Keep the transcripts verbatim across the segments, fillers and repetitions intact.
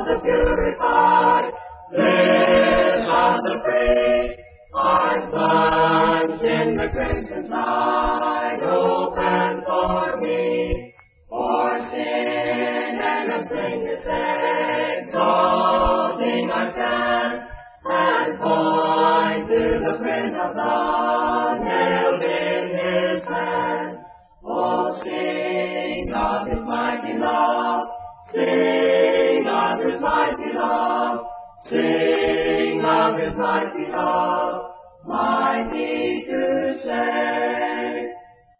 the purified, lives on the free, heart plunged in the crimson tide, open for me, for sin and a blameless exalting I stand, and point to the print of blood nailed in his hand. Oh, sing of his mighty love, sing of his mighty love, sing of his mighty love, mighty to save.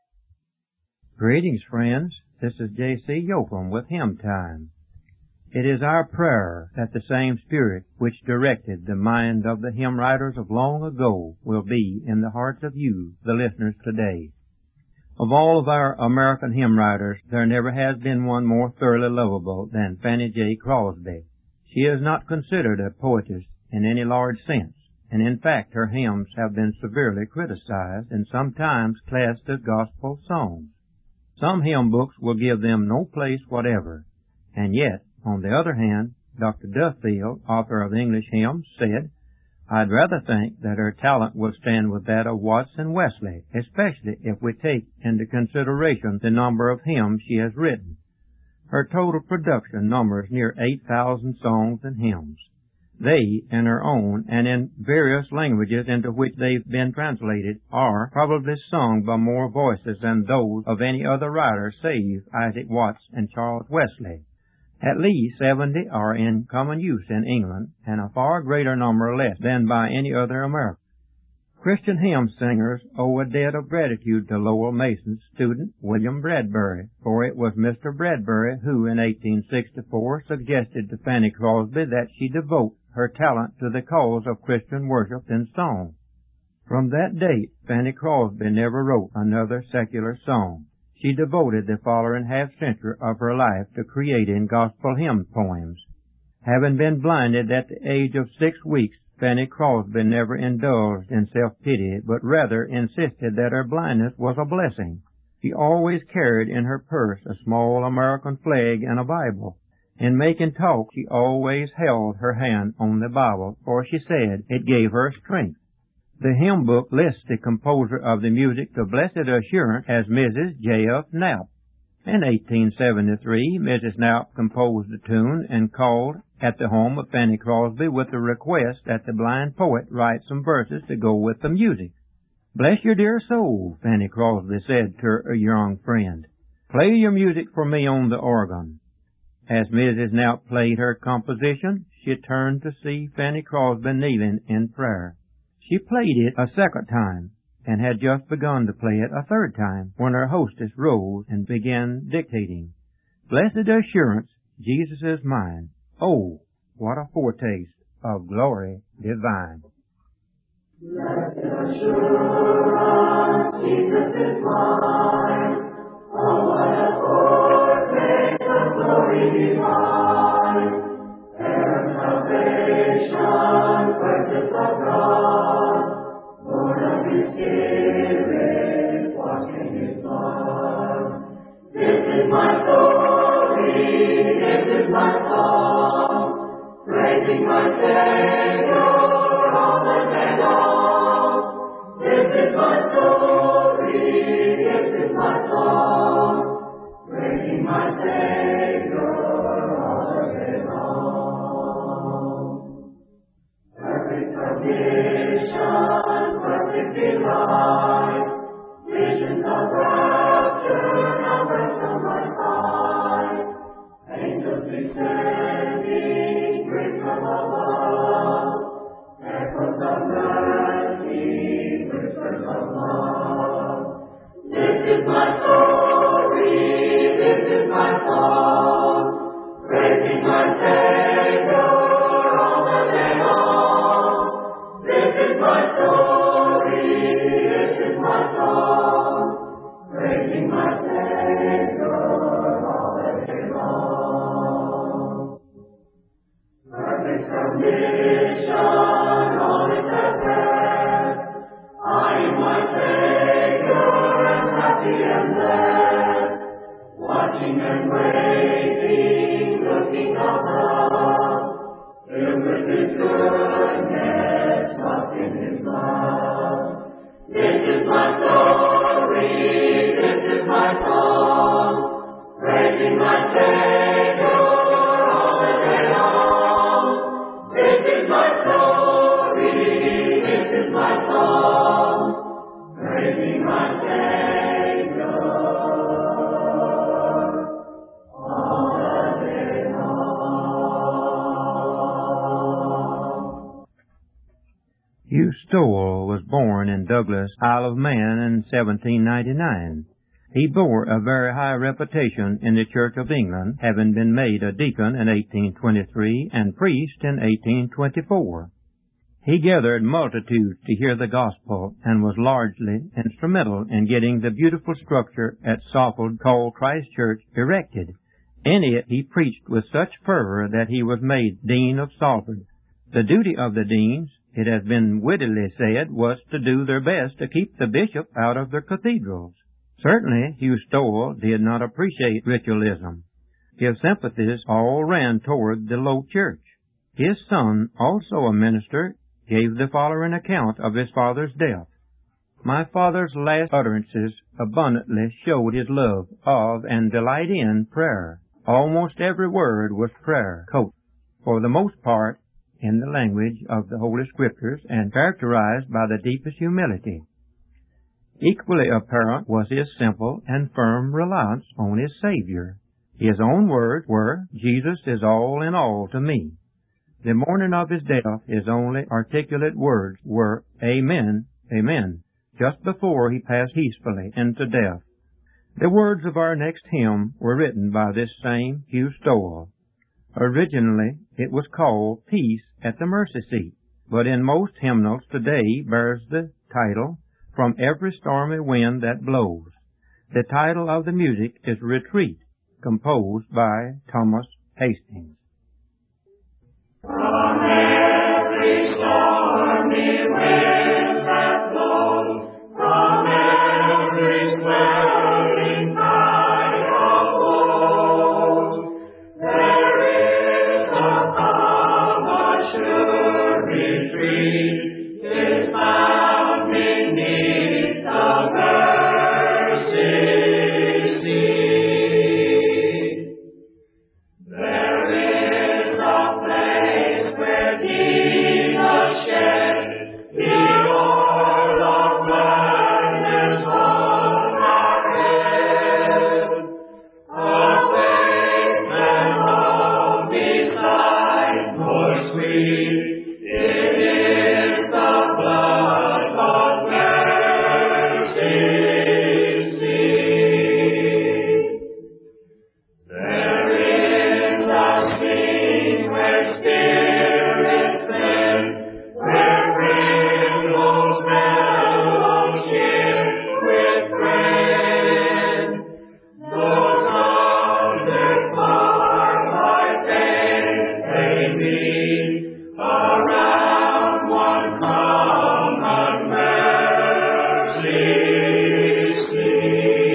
Greetings, friends. This is J C Yoakum with Hymn Time. It is our prayer that the same Spirit which directed the mind of the hymn writers of long ago will be in the hearts of you, the listeners today. Of all of our American hymn writers, there never has been one more thoroughly lovable than Fanny J. Crosby. She is not considered a poetess in any large sense, and in fact her hymns have been severely criticized and sometimes classed as gospel songs. Some hymn books will give them no place whatever, and yet, on the other hand, Doctor Duffield, author of English hymns, said, "I'd rather think that her talent will stand with that of Watts and Wesley, especially if we take into consideration the number of hymns she has written. Her total production numbers near eight thousand songs and hymns. They, in her own and in various languages into which they've been translated, are probably sung by more voices than those of any other writer save Isaac Watts and Charles Wesley. At least seventy are in common use in England, and a far greater number less than by any other American." Christian hymn singers owe a debt of gratitude to Lowell Mason's student, William Bradbury, for it was Mister Bradbury who, in eighteen sixty-four, suggested to Fanny Crosby that she devote her talent to the cause of Christian worship in song. From that date, Fanny Crosby never wrote another secular song. She devoted the following half-century of her life to creating gospel hymn poems. Having been blinded at the age of six weeks, Fanny Crosby never indulged in self-pity, but rather insisted that her blindness was a blessing. She always carried in her purse a small American flag and a Bible. In making talk, she always held her hand on the Bible, for she said it gave her strength. The hymn book lists the composer of the music to Blessed Assurance as Missus J F Knapp. In eighteen seventy-three, Missus Knapp composed the tune and called at the home of Fanny Crosby with the request that the blind poet write some verses to go with the music. "Bless your dear soul," Fanny Crosby said to her young friend. "Play your music for me on the organ." As Missus Knapp played her composition, she turned to see Fanny Crosby kneeling in prayer. She played it a second time, and had just begun to play it a third time, when her hostess rose and began dictating. "Blessed assurance, Jesus is mine. Oh, what a foretaste of glory divine." Blessed assurance, Jesus is mine. Oh, what a foretaste of glory divine. Fair salvation, purchase of God, born of His Spirit, washed in His blood. This is my story, this is my song, praising my Savior all the day long. This is my story, this is my song, praising my Savior all the day long. Perfect submission, perfect delight, visions of rapture, numbers from my sight. Angels descending, bring from above, echoes of mercy, whispers of love. This is my story, this is my song. Savior all the day long. This is my story, this is my song, praising my Savior all the day long. Hugh Stowell was born in Douglas, Isle of Man in seventeen ninety-nine. He bore a very high reputation in the Church of England, having been made a deacon in eighteen twenty-three and priest in eighteen twenty-four. He gathered multitudes to hear the gospel and was largely instrumental in getting the beautiful structure at Salford called Christ Church erected. In it he preached with such fervor that he was made Dean of Salford. The duty of the deans, it has been wittily said, was to do their best to keep the bishop out of their cathedrals. Certainly, Hugh Stowell did not appreciate ritualism. His sympathies all ran toward the low church. His son, also a minister, gave the following account of his father's death. My father's last utterances abundantly showed his love of and delight in prayer. Almost every word was prayer, quote, for the most part in the language of the Holy Scriptures and characterized by the deepest humility. Equally apparent was his simple and firm reliance on his Savior. His own words were, Jesus is all in all to me. The morning of his death, his only articulate words were, Amen, Amen, just before he passed peacefully into death. The words of our next hymn were written by this same Hugh Stowell. Originally, it was called Peace at the Mercy Seat, but in most hymnals today bears the title, From Every Stormy Wind That Blows. The title of the music is Retreat, composed by Thomas Hastings. From every stormy wind that blows, from every swelling tide of woes, there is a calm, a sure retreat, is found beneath the mercy seat. There is a place where Jesus shed the oil of gladness on our head, a place that love beside more sweet. It is the blood of mercy seat. There is a scene where spirits blend, where rainbows fellowship with friends. Those under far by faith they meet around one common mercy seat.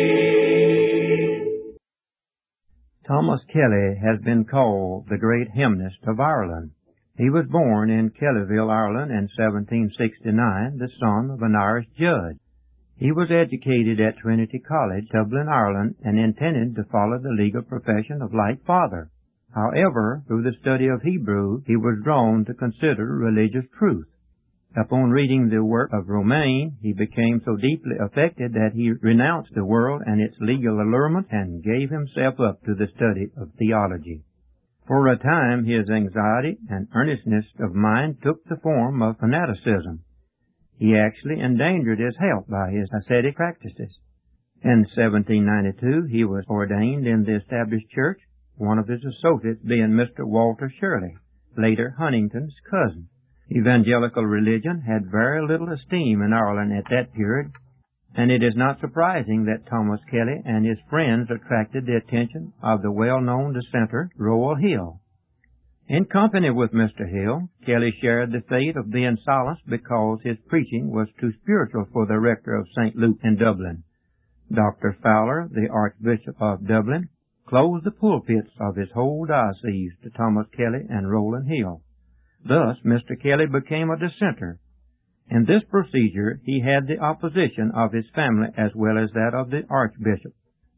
Thomas Kelly has been called the great hymnist of Ireland. He was born in Kellyville, Ireland in seventeen sixty-nine, the son of an Irish judge. He was educated at Trinity College, Dublin, Ireland, and intended to follow the legal profession of like father. However, through the study of Hebrew, he was drawn to consider religious truth. Upon reading the work of Romain, he became so deeply affected that he renounced the world and its legal allurement and gave himself up to the study of theology. For a time, his anxiety and earnestness of mind took the form of fanaticism. He actually endangered his health by his ascetic practices. In seventeen ninety-two, he was ordained in the established church, one of his associates being Mister Walter Shirley, later Huntington's cousin. Evangelical religion had very little esteem in Ireland at that period, and it is not surprising that Thomas Kelly and his friends attracted the attention of the well-known dissenter Rowell Hill. In company with Mister Hill, Kelly shared the fate of being silenced because his preaching was too spiritual for the rector of Saint Luke in Dublin. Doctor Fowler, the Archbishop of Dublin, closed the pulpits of his whole diocese to Thomas Kelly and Rowland Hill. Thus, Mister Kelly became a dissenter. In this procedure, he had the opposition of his family as well as that of the Archbishop.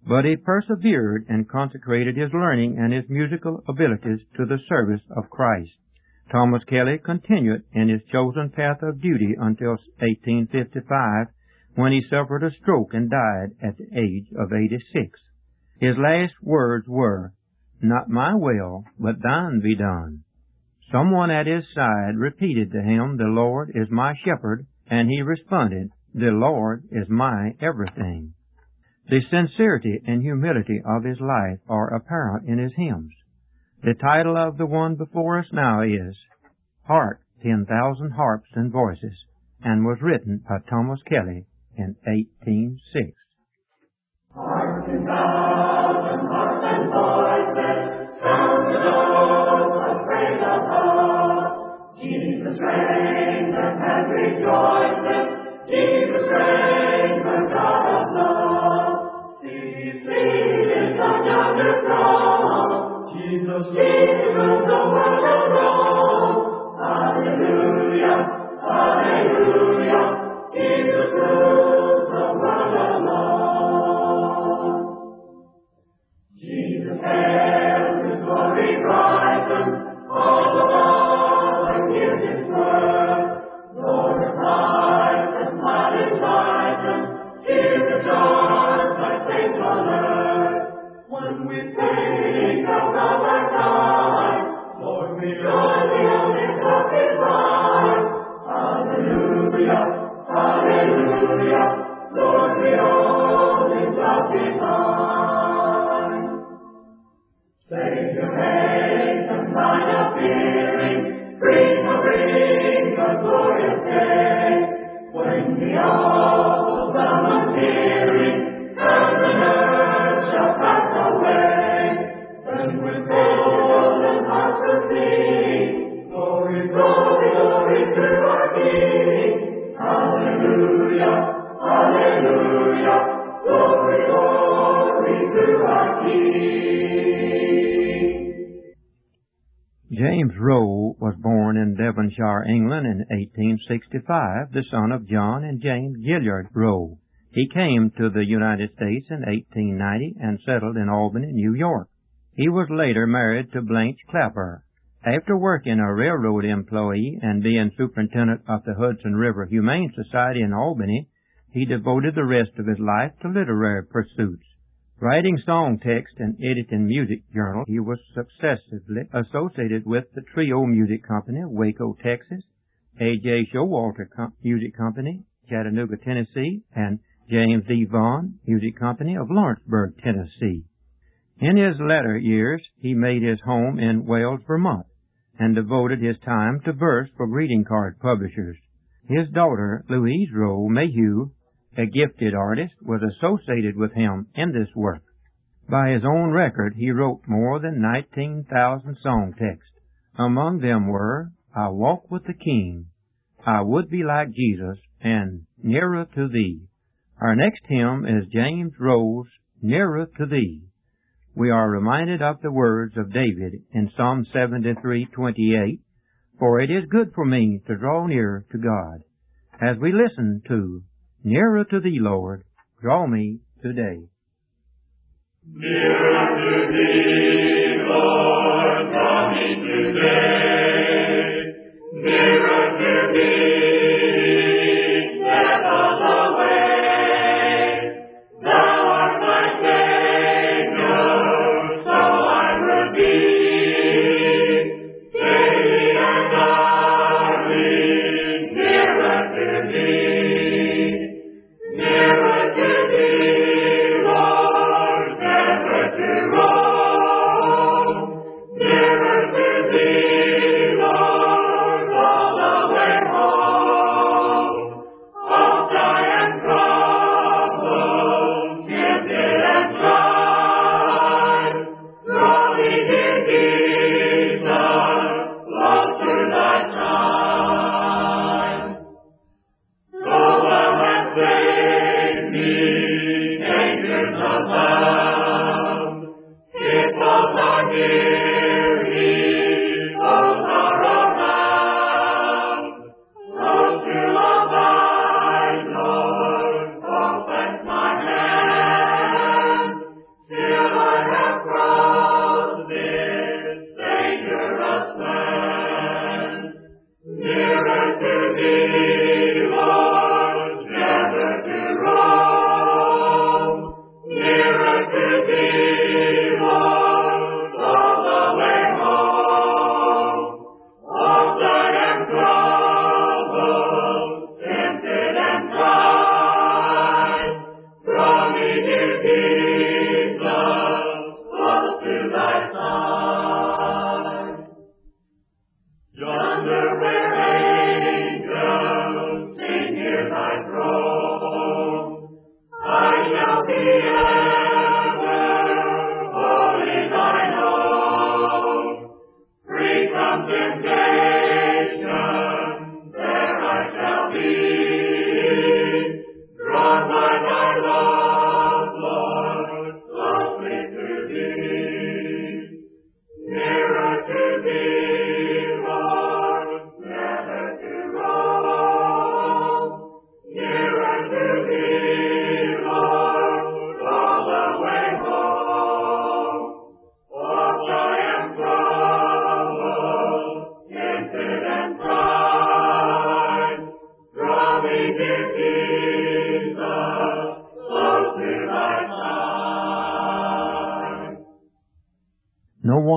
but he persevered and consecrated his learning and his musical abilities to the service of Christ. Thomas Kelly continued in his chosen path of duty until eighteen fifty-five, when he suffered a stroke and died at the age of eighty-six. His last words were, "Not my will, but thine be done." Someone at his side repeated to him, "The Lord is my shepherd," and he responded, "The Lord is my everything." The sincerity and humility of his life are apparent in his hymns. The title of the one before us now is Hark, Ten Thousand Harps and Voices, and was written by Thomas Kelly in eighteen oh six. Hark, ten thousand harps and voices, sound the notes of praise above. Jesus reigns and heaven rejoices, Jesus reigns, the God of love. See, see, on yonder throne, Jesus, Jesus, the world around. Hallelujah, hallelujah, Jesus rules the world alone. Jesus hails, His glory brightens, all above and hear His word. Lord of life, the smile is lightened, tears the joy, like faith alert. When we think of our time, Lord, we join the only hope divine. Hallelujah, hallelujah, Lord, we only love divine. Savior, hasten thine appearing, bring a ring, a glorious day, when the awful summons hearing, heaven and earth shall pass away. Then with golden hearts to sing, glory, glory, glory to our King. Hallelujah, hallelujah, glory, glory to our King. James Rowe was born in Devonshire, England in eighteen sixty-five, the son of John and James Gilliard Rowe. He came to the United States in eighteen ninety and settled in Albany, New York. He was later married to Blanche Clapper. After working a railroad employee and being superintendent of the Hudson River Humane Society in Albany, he devoted the rest of his life to literary pursuits. Writing song text and editing music journals, he was successively associated with the Trio Music Company of Waco, Texas, A J Showalter Com- Music Company, Chattanooga, Tennessee, and James D. Vaughn Music Company of Lawrenceburg, Tennessee. In his latter years, he made his home in Wales, Vermont, and devoted his time to verse for greeting card publishers. His daughter, Louise Rowe Mayhew, a gifted artist, was associated with him in this work. By his own record, he wrote more than nineteen thousand song texts. Among them were I Walk with the King, I Would Be Like Jesus, and Nearer to Thee. Our next hymn is James Rowe's Nearer to Thee. We are reminded of the words of David in Psalm seventy-three twenty-eight, For it is good for me to draw near to God. As we listen to Nearer to Thee, Lord, draw me today. Nearer to Thee, Lord, draw me today. Nearer to Thee, settle the way. Thou art my Savior, so I would be. Daily and hourly, nearer to Thee. Nearer to Thee, Lord, never to roam.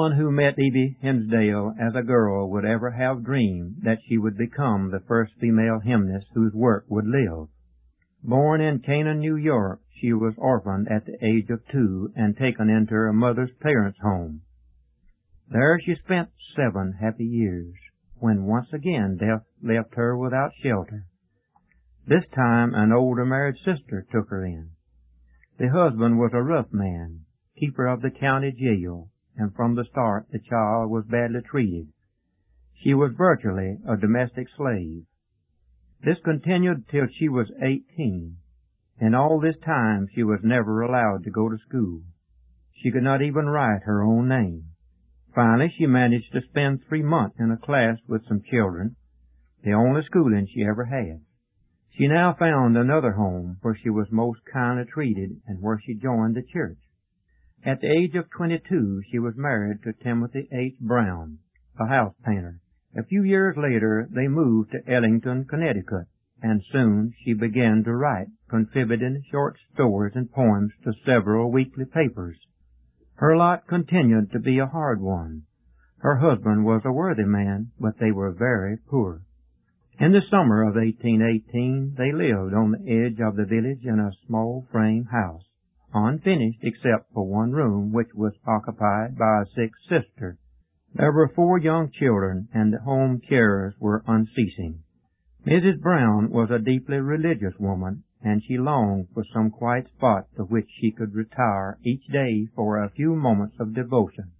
one who met Phoebe Hinsdale as a girl would ever have dreamed that she would become the first female hymnist whose work would live. Born in Canaan, New York, she was orphaned at the age of two and taken into her mother's parents' home. There she spent seven happy years, when once again death left her without shelter. This time an older married sister took her in. The husband was a rough man, keeper of the county jail, and from the start the child was badly treated. She was virtually a domestic slave. This continued till she was eighteen, and all this time she was never allowed to go to school. She could not even write her own name. Finally, she managed to spend three months in a class with some children, the only schooling she ever had. She now found another home where she was most kindly treated and where she joined the church. At the age of twenty-two, she was married to Timothy H. Brown, a house painter. A few years later, they moved to Ellington, Connecticut, and soon she began to write, contributing short stories and poems to several weekly papers. Her lot continued to be a hard one. Her husband was a worthy man, but they were very poor. In the summer of eighteen eighteen, they lived on the edge of the village in a small frame house, unfinished except for one room, which was occupied by a sick sister. There were four young children, and the home cares were unceasing. Missus Brown was a deeply religious woman, and she longed for some quiet spot to which she could retire each day for a few moments of devotion.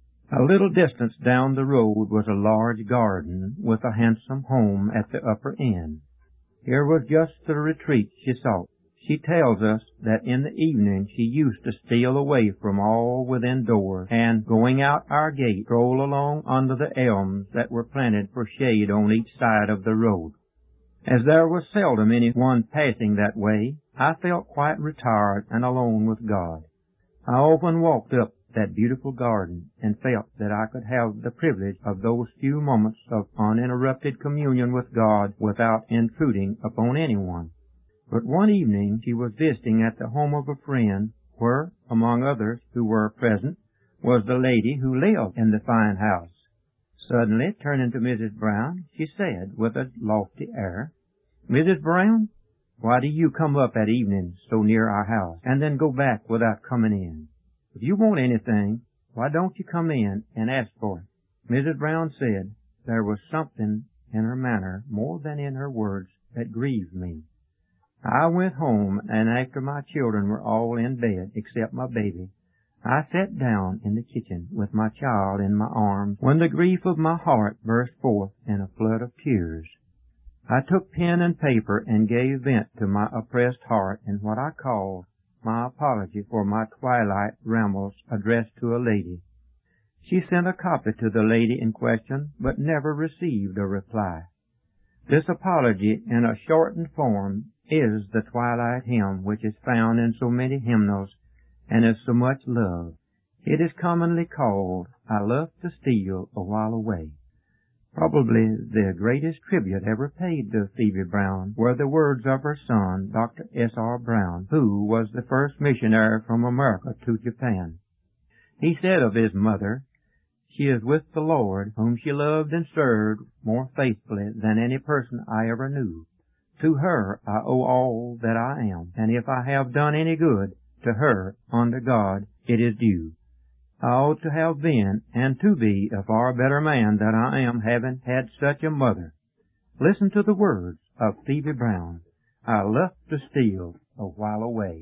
A little distance down the road was a large garden with a handsome home at the upper end. Here was just the retreat she sought. She tells us that in the evening she used to steal away from all within doors, and, going out our gate, stroll along under the elms that were planted for shade on each side of the road. As there was seldom any one passing that way, I felt quite retired and alone with God. I often walked up that beautiful garden and felt that I could have the privilege of those few moments of uninterrupted communion with God without intruding upon anyone. But one evening she was visiting at the home of a friend, where, among others who were present, was the lady who lived in the fine house. Suddenly, turning to Missus Brown, she said with a lofty air, "Missus Brown, why do you come up at evening so near our house, and then go back without coming in? If you want anything, why don't you come in and ask for it?" Missus Brown said there was something in her manner more than in her words that grieved me. I went home, and after my children were all in bed except my baby, I sat down in the kitchen with my child in my arms when the grief of my heart burst forth in a flood of tears. I took pen and paper and gave vent to my oppressed heart in what I called my apology for my twilight rambles addressed to a lady. She sent a copy to the lady in question, but never received a reply. This apology, in a shortened form, is the twilight hymn which is found in so many hymnals and is so much loved. It is commonly called, "I Love to Steal a While Away." Probably the greatest tribute ever paid to Phoebe Brown were the words of her son, Doctor S R Brown, who was the first missionary from America to Japan. He said of his mother, "She is with the Lord, whom she loved and served more faithfully than any person I ever knew. To her I owe all that I am, and if I have done any good, to her, under God, it is due. I ought to have been, and to be, a far better man than I am, having had such a mother." Listen to the words of Phoebe Brown. "I love to steal a while away."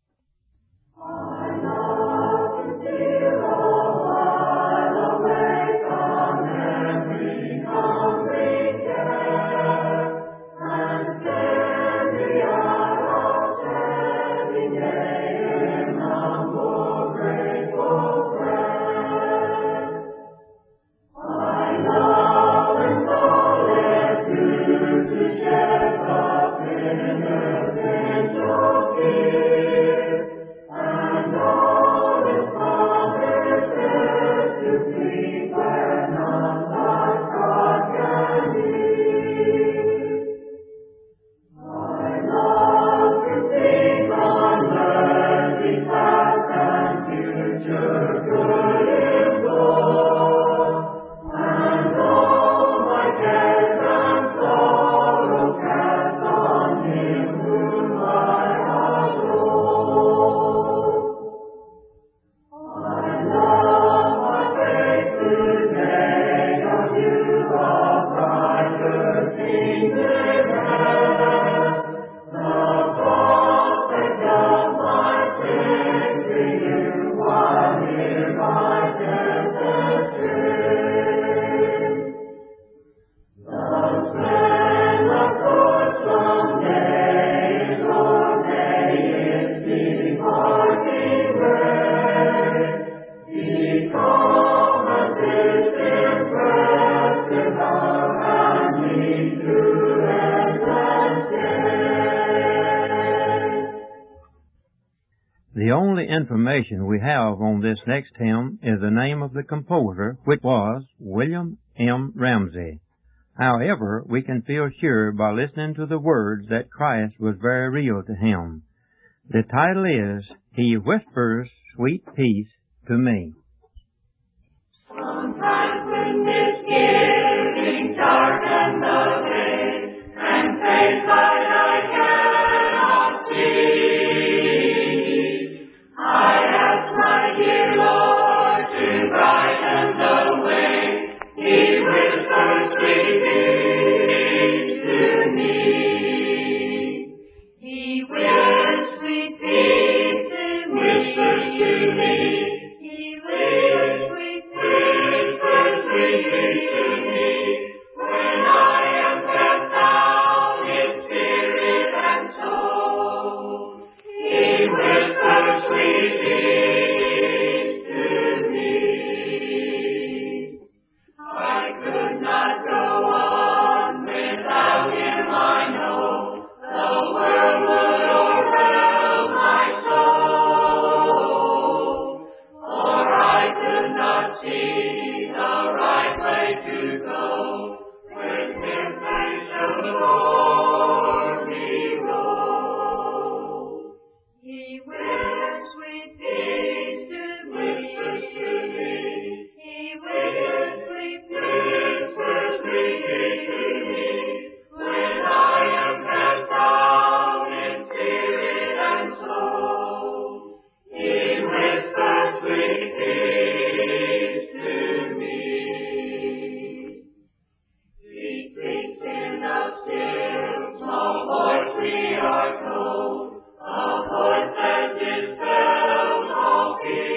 I love to steal a while away from every hungry care, and spend the hour of serving day in humble, grateful prayer. I know and all is due to shed the sinner's angel tears, and all is promises to please where none but God can be. I love to think on mercy past and future, good in glory. information we have on this next hymn is the name of the composer, which was William M. Ramsey. However, we can feel sure by listening to the words that Christ was very real to him. The title is, He Whispers Sweet Peace to Me. Sometimes when misgivings darken the way, and faith light I cannot see, I ask my dear Lord to brighten the way. He whispers sweet peace to me. He whispers sweet peace to me. Whispers to me. He whispers sweet peace, whispers sweet peace to me. When I am cast down in spirit and soul, He whispers sweet peace to me. I could not go on without Him, I know. The world would overwhelm my soul, for I could not see the right way to go. With Him face the glory roll. He whispers sweet peace to me. Whispers to me. He whispers sweet peace, whispers sweet peace to me. When I am cast down in spirit and soul, He whispers sweet peace to me. He speaks in a still, small voice, we are told, a voice that dispels all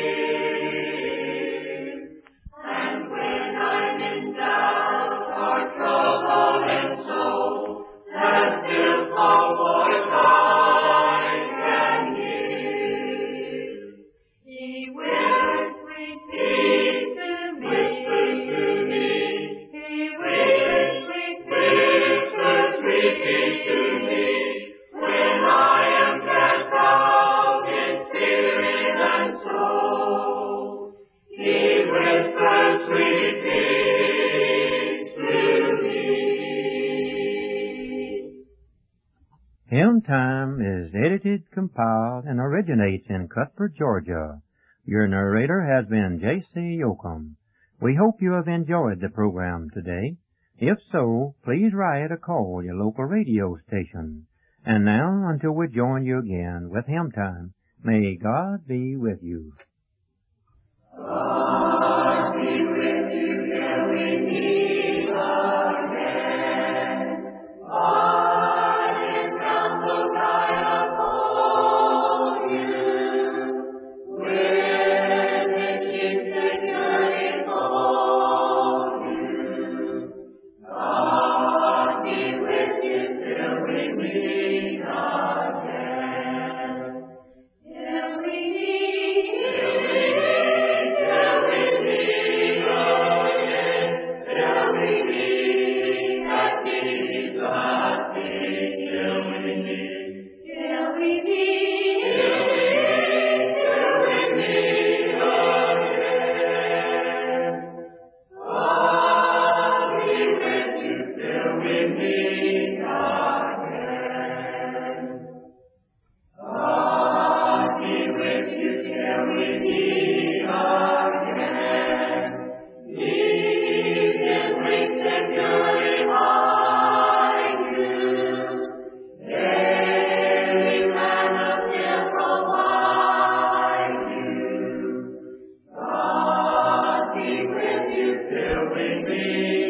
fear. And when I'm in doubt or trouble and soul, that still small voice I can hear. He whispers sweet peace to me. Whispers to me. He whispers sweet peace, whispers sweet peace to me. When I am cast down in spirit and soul, He whispers sweet peace to me. Hymn Time is edited, compiled, and originates in Cuthbert, Georgia. Your narrator has been J C Yoakum. We hope you have enjoyed the program today. If so, please write or call your local radio station. And now, until we join you again with Hymn Time, may God be with you. God be with you till we meet again. God is round the light upon you, with His peace secured on you. God be with you till we meet again. Till we meet, till we meet, till we meet again. Till we meet at Jesus' feet. Till we meet, till we meet, till we meet, till we meet again. God be with you till we meet again. God be with you till we meet again. Leave His wings securely behind you. Daily manna still provide you. God be with you till we meet